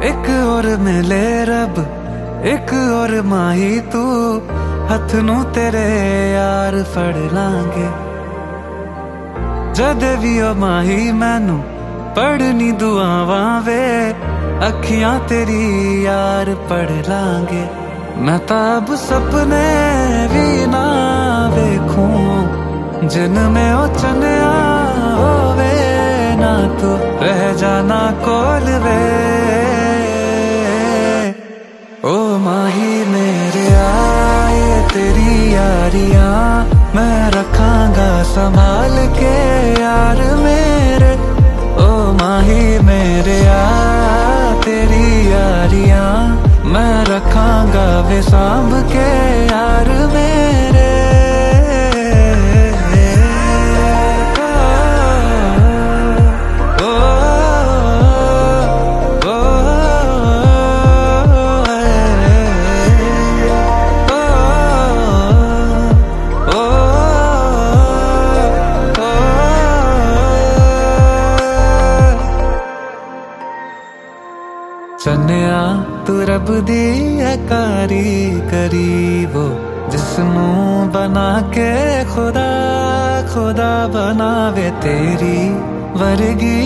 एक और मिले रब, एक और माही तू, हथ नू तेरे यार फड़ लांगे। जद भी ओ माही मैनू पढ़नी दुआवां वे, अखियां तेरी यार पढ़ लांगे। मैं ताब सपने भी ना वेखूं, जिनमें ओ चन्या होवे ना, तो रह जाना कोल वे। ओ माही मेरे आए तेरी यारियां, मैं रखांगा संभाल के यार मेरे। ओ माही मेरे आ तेरी यारियां, मैं रखांगा वे सांभ के यार मेरे। चन्या तू रब दी है कारीगरी, वो जिस्मू बना के खुदा खुदा बनावे। तेरी वर्गी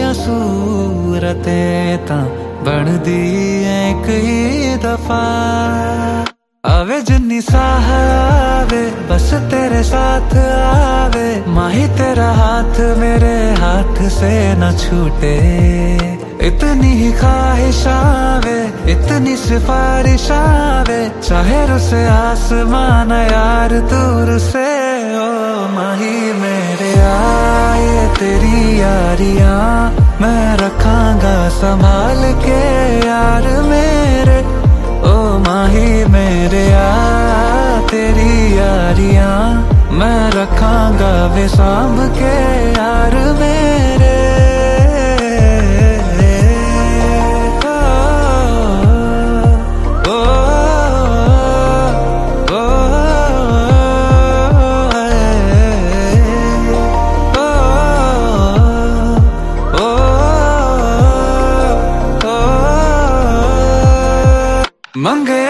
सूरतें तां बनदी एक ही दफा। आवे जिन्नी साह आवे बस तेरे साथ आवे, माही तेरा हाथ मेरे हाथ से न छूटे। इतनी ही ख्वाहिश आवे, इतनी सिफारिश आवे, चाहे रुसे आसमान यार दूर से। ओ माही मेरे आए तेरी यारियां, मैं रखांगा संभाल के यार मेरे। ओ माही मेरे आ तेरी यारियां, मैं रखांगा वे सांभ के यार मेरे। मंगे